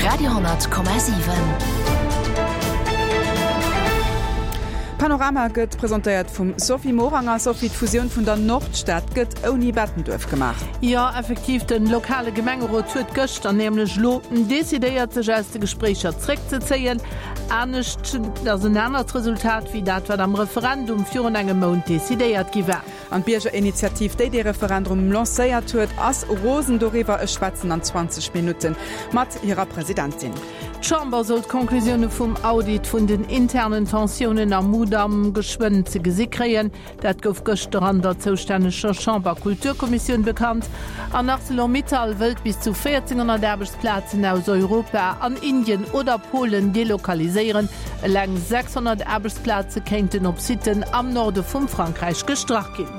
Radio,7. Panorama gëtt präsentiert vum Sophie Moranger. Sophie, Fusion vun der Nordstadt gëtt Uni Bettendorf gemacht. Ja, effektiv den lokale Gemengerot huet gëcht an nämlich Loten desideiert sech als de Gesprächer zurück zu zählen. Ernst das ein anderes Resultat wie dat wat am Referendum für engem Mount desideiert giwer. An Biergerinitiativ déi de Referendum lacéiert huet ass Rosen dorewer e schwatzen an 20 Minuten mat ihrer Präsidentin. Chamber sollt Konklusionen vum Audit vun den internen Tensionen am Mudam geschwënd ze gesikréien. Dat gouf gëchter an der zoustänescher Chamber Kulturkommission bekannt. An ArcelorMittal wëlt bis zu 1400 Arbeitsplatzen aus Europa an Indien oder Polen delokaliseieren. Läng 600 Arbeitsplätze kennten op Sitten am Norde vum Frankreich gestracht gin.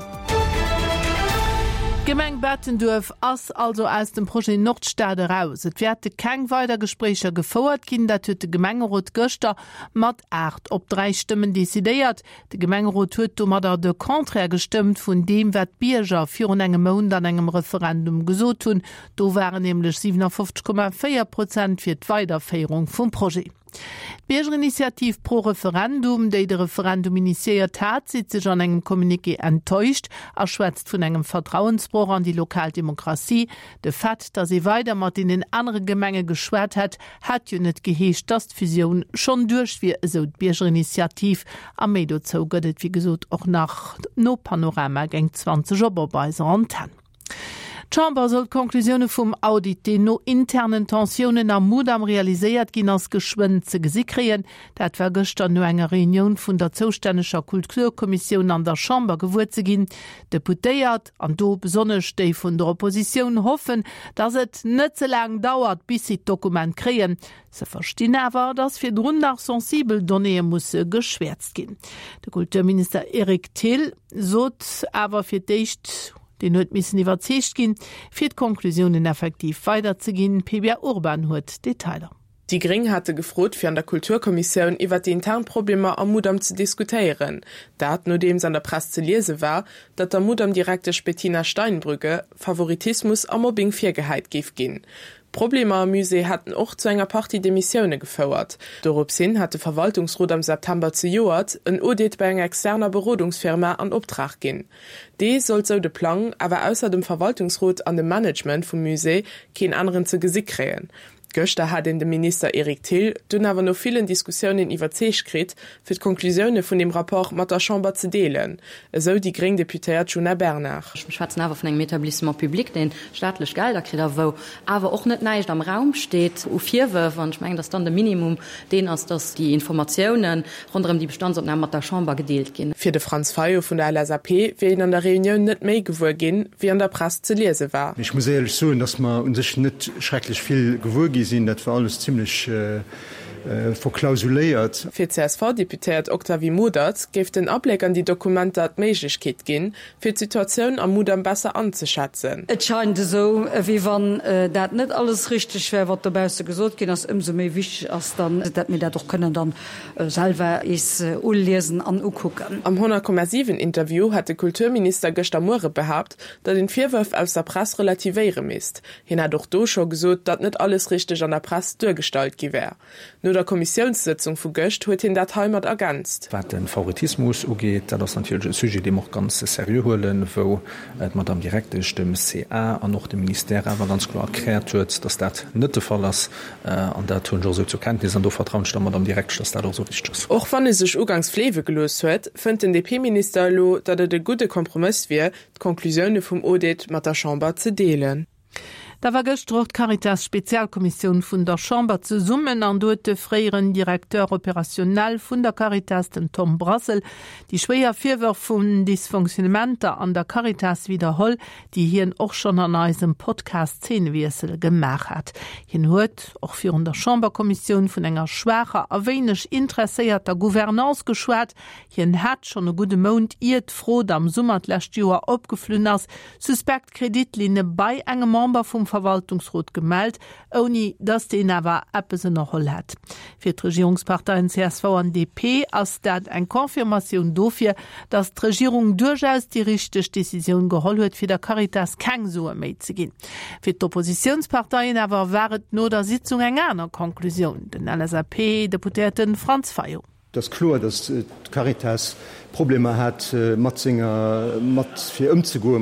Gemeng Bettendorf ass also aus dem Projekt Nordstade raus. Et werde keng weiter Gesprächer gefordert gin, dat huet de Gemengerot Göster mat 8 op 3 Stimmen desideiert. De Gemengerot huet mat de Konträr gestimmt vun dem wat Bierger vir engem Mond an engem Referendum gesot hun. Do waren nämlich 57,4% fir d'Weiterfeierung vum Projekt. Biergerinitiativ pro Referendum, déi de Referendum initiiert hat, sieht sich an engem Kommuniqué enttäuscht, erschwätzt vun engem Vertrauensbruch an die Lokaldemokratie. De Fakt, dass sie weiter mat in den andere Gemenge geschwert hat jo net geheescht, dass Fusion schon durch wie so Biergerinitiativ am Medo zouget, wie gesot auch nach no Panorama geng 20 Oberbeiser anten. Chamber soll Konklusionen vum Audit de no internen Tensionen am Mudam realisiert gin ass geschwënd ze gesikréien. Dat war gëster no enger Reunion vun der zoustänescher Kulturkommission an der Chamber gewur ze gin. Deputéiert an do besonnech déi vun der Opposition hoffen, dats et net ze lang dauert bis sie Dokument kreen. Se verstehen awer, dats fir rund nach sensibel Données musse geschwärzt gin. Der Kulturminister Erik Thiel sot awer fir d'icht den huet missen iwwerzecht gin, fir d'Konklusionen effektiv weiterzugin. PBR Urban huet Detailer. Die Gring hatte gefrot fir an der Kulturkommission iwwer die internen Probleme am Mudam zu diskutieren. Dat nur dem an der Presse zu lese war, dat der Mudam direkte Bettina Steinbrücke Favoritismus am Mobbing Viergeheit gif gin. Probleme am Musee hatten auch zu enger Party Demissionen gefauert. Dorobsinn hatte Verwaltungsrat am September zu Joat ein Audit bei einer externer Berodungsfirma an Obtrag gin. Die soll so de Plan, aber außer dem Verwaltungsrat an dem Management vom Musee kein anderen zu Gesicht krähen. Göster hat in dem Minister Erik Thiel dünn aber noch vielen Diskussionen iwwer Zeechkrit für die Konklusionen von dem Rapport mat der Chamber zu delen. So die Gring Deputéiert Juna Bernach. Schwarzen awer vun engem Etablissement publik den staatlech Gelderkrider wo awer och net neicht am Raum steht U4 wann ich mein, das dann de Minimum den ass dass die Informationen rund die Bestandsopnahme mat der Chamber gedeelt gin. Für de Franz Feio von der LASAP werden an der Reunion net méi gewur gin, wie an der Presse zu lese war. Ich muss ehrlich so, dass man un sich net schrecklich viel gewur gesinn, dat war alles ziemlich verklausuléiert. Für CSV-Deputiert Octavie Modert geft den Ableg an die Dokumente dat Meiglichkeit gin, fir die Situation am Mudam besser anzuschatzen. Et scheint so, wie wann dat net alles richtig schwer wat dabei gesot gin, as so méi wichtig as dann dat mir dat doch können dann selber is lesen an gucken. Am 100,7 Interview hat der Kulturminister Göster Moore behauptet, dat den Vierwurf aus der Presse relativiere misst. Hin hat doch do schon gesot, dat net alles richtig an der Presse durchgestalt gewär. Nur der Kommissionssitzung vu Göcht huet hin dat Heimat ergänzt. Wat den Favoritismus ugeht, dat das natürlich Sujet dem auch ganz seriös holen, wo man am direkte Stimme CA an noch dem Minister aber ganz klar erklärt huet, dass dat net der Fall ist an der tun so zur Kenntnis an du vertrauen man am direkt, dass dat so wichtig ist. Auch wann es sich Ugangs Flewe gelos huet, fand den DP-Minister lo, dat de gute Kompromiss wie d'Konklusionen vom Audit mat der Chamber zu delen. Da war gestrocht Caritas Spezialkommission vun der Chamber zu summen an doet de freieren Direkteur operationell vun der Caritas den Tom Brassel, die schwéier Vierwer vun Dysfunktionementer an der Caritas wiederholl, die hien och schon an eisem Podcast 10 Wiesel gemach hat. Hien huet och fir der Chamberkommission vun enger schwacher aweinech interesseierter Gouvernance geschwert, hien hat schon e gute Mond iert froh am Summert lächt Joer opgeflünn ass, Suspektkreditline bei engem Member vum Verwaltungsrat gemeldet, ohne dass den aber etwas in der Rolle hat. Für die Regierungsparteien CSV und DP ist das eine Konfirmation dafür, dass die Regierung durchaus die richtige Decision geholt hat, für die Caritas keine Suche mehr zu gehen. Für die Oppositionsparteien aber war es nur der Sitzung eine andere Konklusion. Den LSAP-Deputierten Franz Fayo. Das klar, dass Caritas Probleme hat, mit für umzugehen,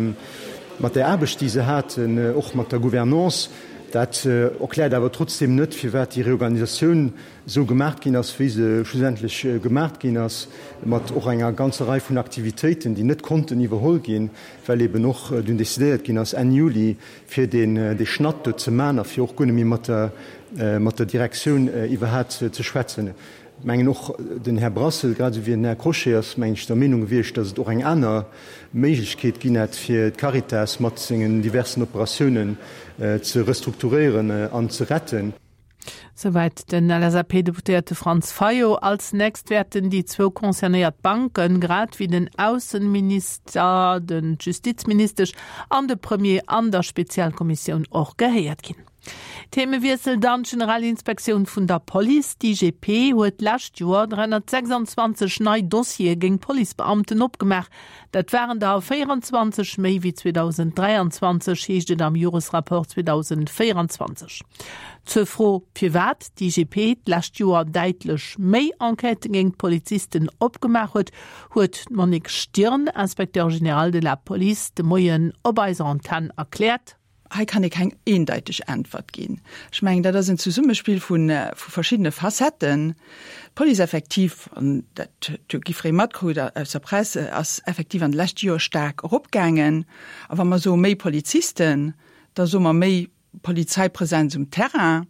mit der Arbeit, die sie hat, auch mit der Gouvernance. Das erklärt aber trotzdem nicht, für was die Reorganisation so gemacht ging, wie sie schlussendlich gemacht ging, mit auch einer ganzen Reihe von Aktivitäten, die nicht konnten überholt gehen, weil eben noch dezidiert ging, als Ende Juli für den Schnatt zu machen, für auch mit der Direktion überhaupt zu schwätzen. Ich meine noch den Herr Brassel, gerade wie Herr Kroschers, meine ich der Meinung wirst, dass es auch eine andere Möglichkeit gibt, für Caritas mit diversen Operationen zu restrukturieren und zu retten. Soweit den LSAP-Deputierte Franz Fayo. Als nächst werden die zwei konzerniert Banken, gerade wie den Außenminister, den Justizminister und der Premier an der Spezialkommission auch gehört gehen. Themenwechsel dann Generalinspektion von der Police. Die IGP hat letztes Jahr 326 neue Dossiers gegen Polizeibeamten abgemacht. Das waren da 24 mehr wie 2023, hieß am Jahresrapport 2024. Zur Frau privat, die IGP letztes Jahr deutlich mehr Enqueten gegen Polizisten abgemacht hat Monique Stirn, Inspekteur General de la Police, de Moyen Obeisantenne erklärt. Hier kann ich keine eindeutige Antwort geben. Ich meine, das sind ein Zusammenspiel von verschiedenen Facetten. Polizeieffektiv, und das Gifrey Matko aus der Presse, ist effektiv an letztes Jahr stark abgegangen. Aber wenn man so mehr Polizisten, da so man mehr Polizeipräsenz im Terrain,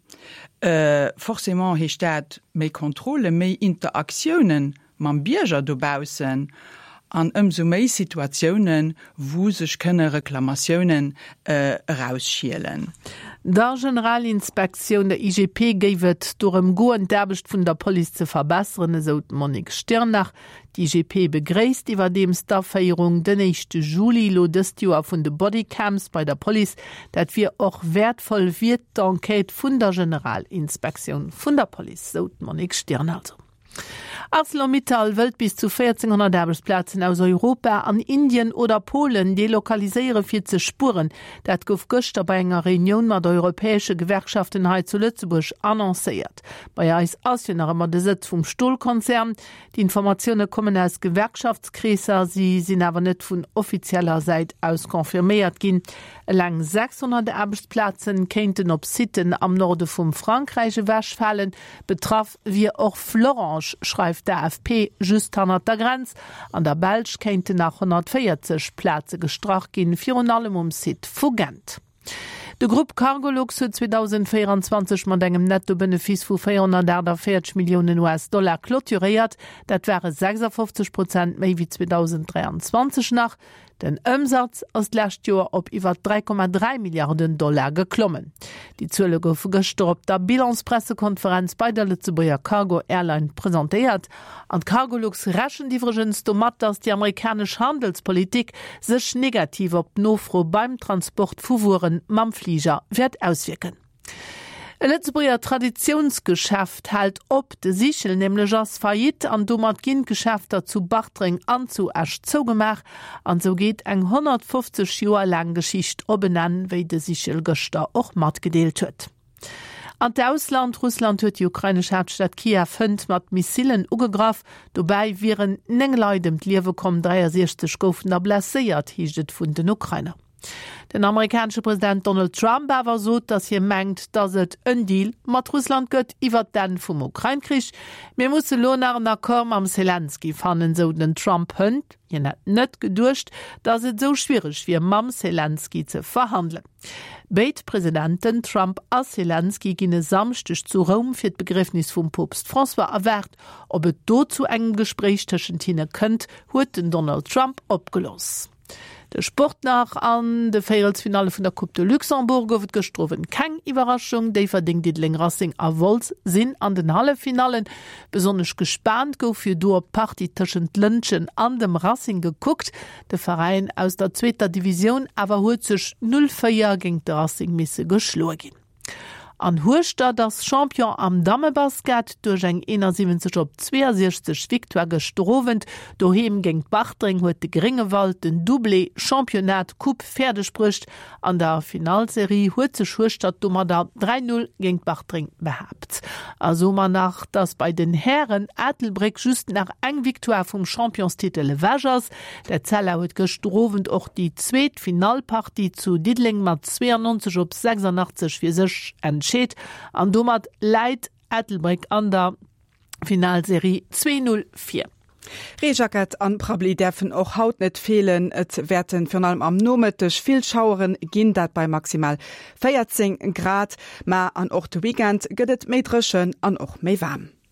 forcément hier steht mehr Kontrolle, mehr Interaktionen, man Bürger da draußen, an umso mehr Situationen, wo sich Reklamationen rausschielen. Der Generalinspektion der IGP gibt darum guten Derbecht von der Polizei zu verbessern, so Monique Stirnach. Die IGP begrüßt über dem Stafferung den 1. Juli des Jahr von den Bodycams bei der Polizei, dass wir auch wertvoll wird, die Enquete von der Generalinspektion von der Polizei, so Monique Stirnach. ArcelorMittal will bis zu 1400 Arbeitsplätze aus Europa, an Indien oder Polen delokaliseieren für zu Spuren. Das gouf gestern bei einer Reunion mit der europäischen Gewerkschaften hier zu Lützeburg annonciert. Bei uns ist ja noch immer der Sitz vom Stohlkonzern. Die Informationen kommen aus Gewerkschaftskreisen, sie sind aber nicht von offizieller Seite aus konfirmiert gehen. Lang 600 Arbeitsplätze könnten auf Sitten am Norden von Frankreich wegfallen. Betraf wie auch Florence, schreibt der AFP, just an der Grenze. An der Belsch könnte nach 140 Plätze gestracht gehen, für allem Sit Fugent. De Gruppe Cargolux hat 2024 mit einem Nettobenefiz von 440 Millionen US-Dollar clôturiert. Das wäre 56% mehr wie 2023 nach. Den Umsatz ist letztes Jahr auf über 3,3 Milliarden Dollar geklommen. Die Zölle gouf gestern op der Bilanzpressekonferenz bei der Lützeburger Cargo Airline präsentiert. An Cargolux rächen die Vergens damit, dass die amerikanische Handelspolitik sich negativ auf Nofro beim Transport von Waren mam Flieger wird auswirken. Ein Lützeburger Traditionsgeschäft hält op de Sichel nämlich as Fayit an dummer Geschäfter zu Bachtring an zu Asch zugemacht, an so geht eng 150 Jahre lang Geschicht obenan, wie de Sichel gestern auch mat gedeelt huet. An der Ausland Russland huet die ukrainische Hauptstadt Kiew 5 mat Missilen ugegraf, dabei wären 9 Leute im Liewe kommen 63 goufen blessiert, hiet vun den Ukrainer. Den amerikanische Präsident Donald Trump war so, dass hier mengt, dass es ein Deal mit Russland gibt, über den vom Ukraine-Krieg. Wir müssen nach einem Akkord am Zelensky fanden, so den Trump hund. Ihr hat nicht gedurcht, dass es so schwierig wie mit Zelensky zu verhandeln. Beide Präsidenten Trump und Zelensky gehen Samstag zu Rom für das Begräbnis vom Papst François erwartet. Ob es dazu ein Gespräch zwischen ihnen könnte, hat Donald Trump abgelöst. De Sport nach an de Féelsfinale vun der Coupe de Luxemburg gouft gestrowen. Keng Iwerraschung, déi verdingt Dietling Racing a Wolz sinn an den Hallefinalen. Besonnech gespannt gouf fir do Party tschent Lënschen an dem Racing geguckt. De Verein aus der 2. Division awer huet sech 0-4 géint de Racing misse geschlo gin. An Hurstadt das Champion am Dammebasket durch eng 71/62 Viktoire gestrovent, doheem géng Bachtring huet de Gringewald den Doublé Championat Coupe Pferdesprücht an der Finalserie huet ze Hurstadt dummer da 3-0 géng Bachtring behabt. Also man nach dass bei den Herren Ethelbrick just nach eng Viktoire vum Championstitel Wagers, der Zeller huet gestrovent och die zweet Finalpartie zu Dietling mat 92/86 fir sech entschieden. An domat Leiit Ethelbrick an der Finalserie 204. Rejacket an Probli dürfen auch haut net fehlen. Et werden vor allem am Nometisch viel Schaueren ginn dat bei maximal 14 Grad, ma an och de Weekend gëtt méi dreschen an och méi warm.